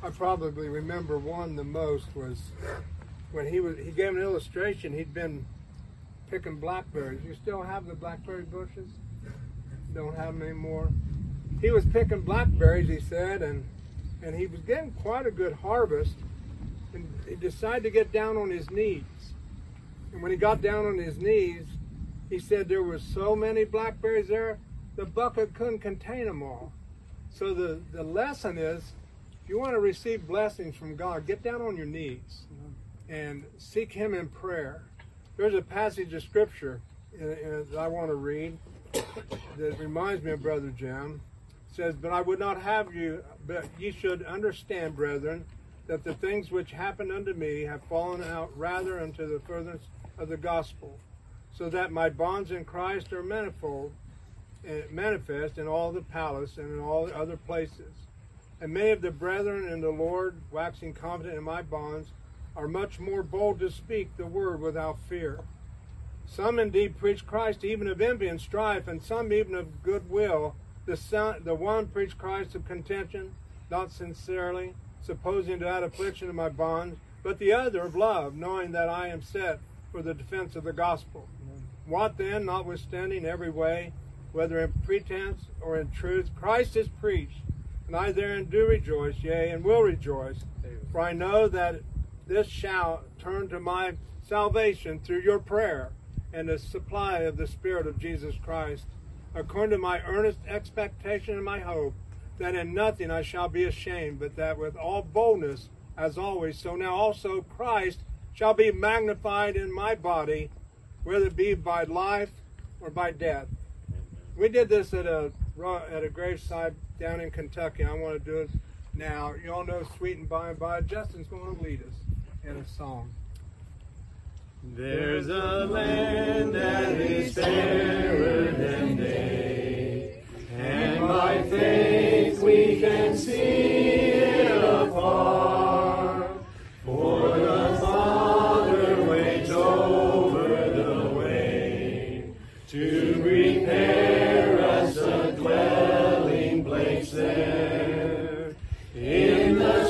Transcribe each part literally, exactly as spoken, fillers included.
I probably remember one the most was when he was he gave an illustration. He'd been picking blackberries. You still have the blackberry bushes? Don't have them anymore. He was picking blackberries, he said, and and he was getting quite a good harvest. And he decided to get down on his knees. And when he got down on his knees, he said there were so many blackberries there, the bucket couldn't contain them all. So the, the lesson is, if you want to receive blessings from God, get down on your knees and seek Him in prayer. There's a passage of Scripture uh, uh, that I want to read that reminds me of Brother Jim. It says, "But I would not have you, but ye should understand, brethren, that the things which happened unto me have fallen out rather unto the furtherance of the gospel, so that my bonds in Christ are manifold, and manifest in all the palace and in all the other places. And many of the brethren in the Lord, waxing confident in my bonds, are much more bold to speak the word without fear. Some indeed preach Christ even of envy and strife, and some even of goodwill. The, son, the one preach Christ of contention, not sincerely, supposing to add affliction to my bonds, but the other of love, knowing that I am set for the defense of the gospel. What then, notwithstanding every way, whether in pretense or in truth, Christ is preached, and I therein do rejoice, yea, and will rejoice, for I know that this shall turn to my salvation through your prayer and the supply of the Spirit of Jesus Christ, according to my earnest expectation and my hope, that in nothing I shall be ashamed, but that with all boldness, as always, so now also Christ shall be magnified in my body, whether it be by life or by death." We did this at a at a graveside down in Kentucky. I want to do it now. You all know "Sweet and By and By." Justin's going to lead us in a song. There's a land that is fairer than day, and by faith we can see it afar. For the Father waits over the way to prepare us a dwelling place there. In the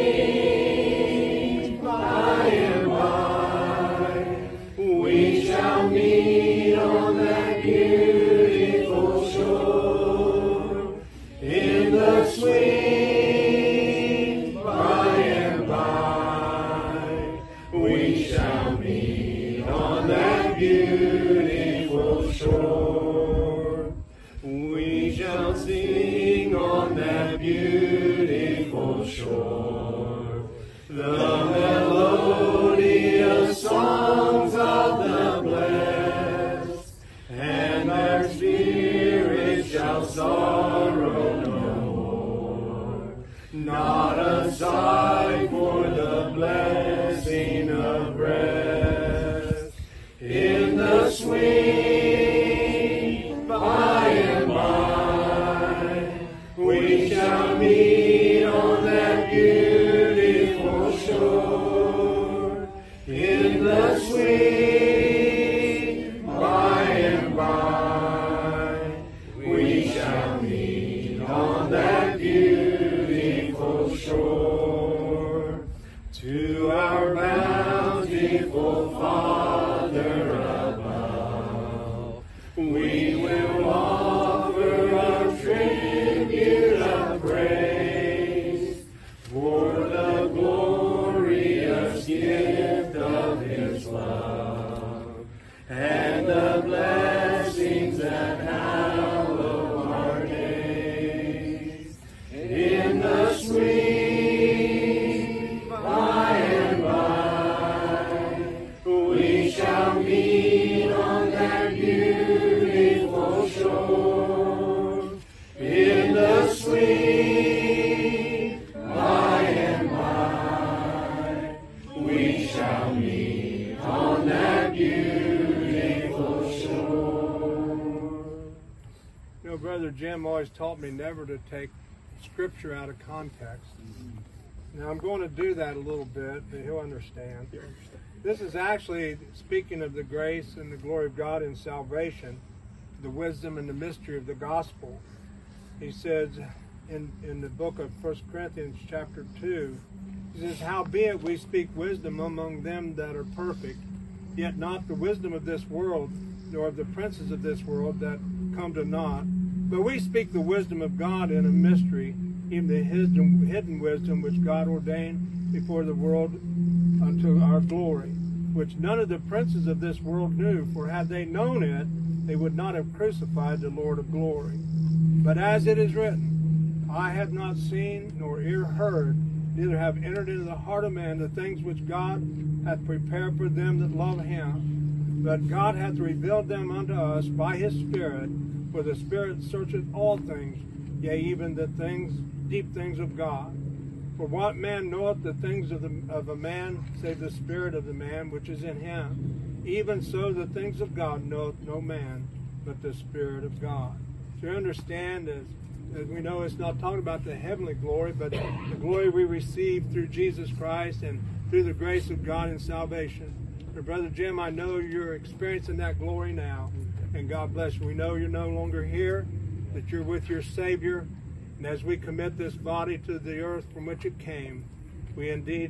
sweet by and by, we shall meet on that beautiful shore. In the sweet by and by, we shall meet on that beautiful shore. We shall sing on that beautiful shore the melodious songs of the blessed, and their spirits shall sorrow no more. Not a sigh for the blessing of rest. In the sweet by and by, we shall meet on that beautiful shore. In the sweet by and by, we shall meet on that beautiful shore. To our bountiful Father above, we will offer our tribute of praise for the glorious gift of His love and the blessings that hallow our days. In the sweet by and by, we shall meet on that beautiful shore. In the sweet by and by, we shall meet on that beautiful shore. You know, Brother Jim always taught me never to take Scripture out of context. Now I'm going to do that a little bit, but he'll understand. This is actually speaking of the grace and the glory of God in salvation, the wisdom and the mystery of the gospel. He says, in, in the book of First Corinthians chapter two. He says, howbeit we speak wisdom among them that are perfect, yet not the wisdom of this world, nor of the princes of this world that come to naught. But we speak the wisdom of God in a mystery, even the hidden, hidden wisdom which God ordained before the world unto our glory, which none of the princes of this world knew, for had they known it, they would not have crucified the Lord of glory. But as it is written, eye have not seen, nor ear heard, neither have entered into the heart of man the things which God hath prepared for them that love him. But God hath revealed them unto us by his Spirit, for the Spirit searcheth all things, yea, even the things, deep things of God. For what man knoweth the things of, the, of a man, save the spirit of the man which is in him? Even so the things of God knoweth no man, but the Spirit of God. So you understand, as, as we know, it's not talking about the heavenly glory, but the glory we receive through Jesus Christ and through the grace of God in salvation. But Brother Jim, I know you're experiencing that glory now, and God bless you. We know you're no longer here, that you're with your Savior. And as we commit this body to the earth from which it came, we indeed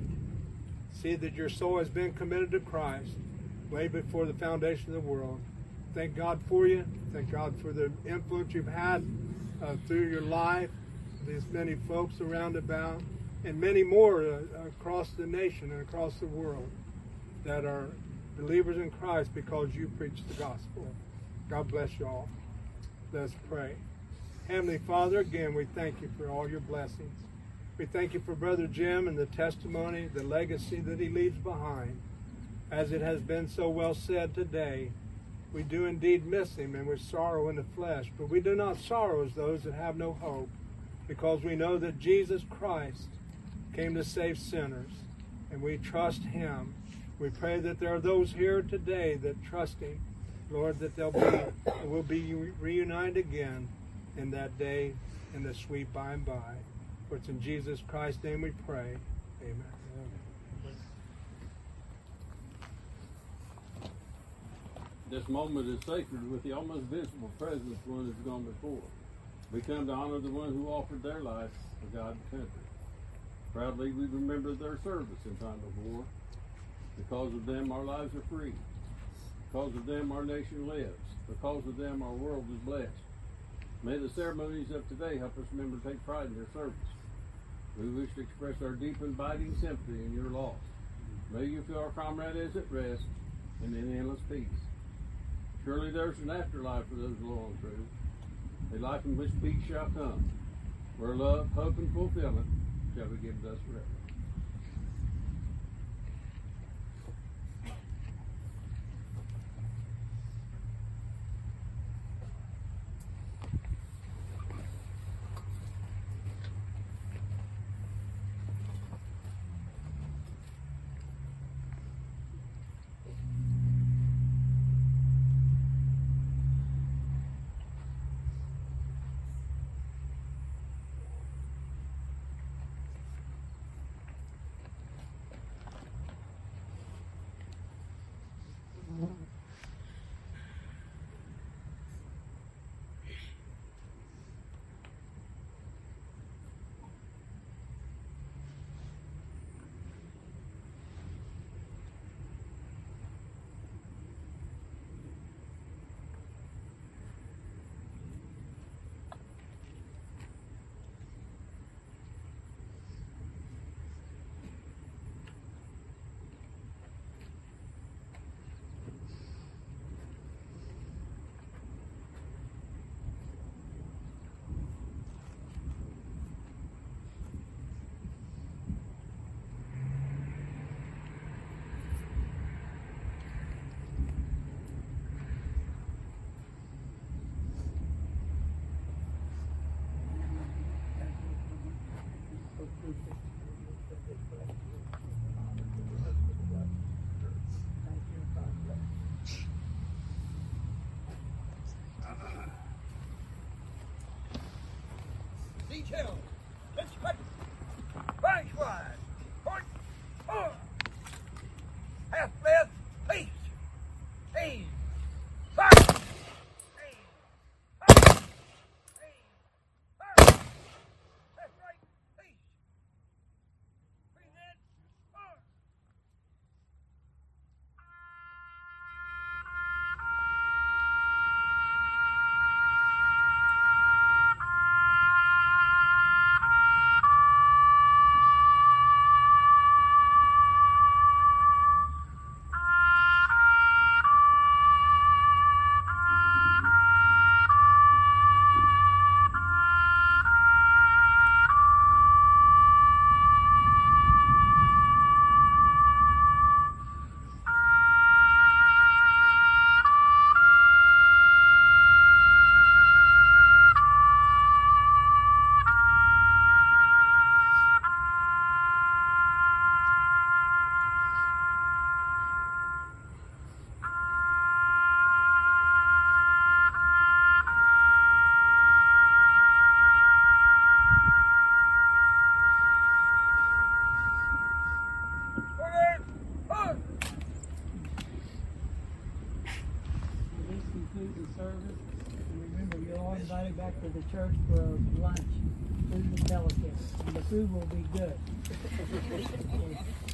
see that your soul has been committed to Christ way before the foundation of the world. Thank God for you. Thank God for the influence you've had uh, through your life, these many folks around about, and many more uh, across the nation and across the world that are believers in Christ because you preach the gospel. God bless you all. Let's pray. Heavenly Father, again, we thank you for all your blessings. We thank you for Brother Jim and the testimony, the legacy that he leaves behind. As it has been so well said today, we do indeed miss him and we sorrow in the flesh, but we do not sorrow as those that have no hope, because we know that Jesus Christ came to save sinners, and we trust him. We pray that there are those here today that trust him, Lord, that they'll be, will be reunited again in that day, in the sweet by and by. For it's in Jesus Christ's name we pray. Amen. This moment is sacred with the almost visible presence of one who's gone before. We come to honor the one who offered their life for God's country. Proudly we remember their service in time of war. Because of them our lives are free. Because of them our nation lives. Because of them our world is blessed. May the ceremonies of today help us remember to take pride in their service. We wish to express our deep and abiding sympathy in your loss. May you feel our comrade is at rest and in endless peace. Surely there's an afterlife for those loyal and true, a life in which peace shall come, where love, hope, and fulfillment shall be given us forever. Detail. Inspect. Flash wide. Point. Four. Half left. Peace. Aim. Fire. Aim. Fire. Aim. Fire. service. And remember, you're all invited back to the church for lunch, food and fellowship. And the food will be good.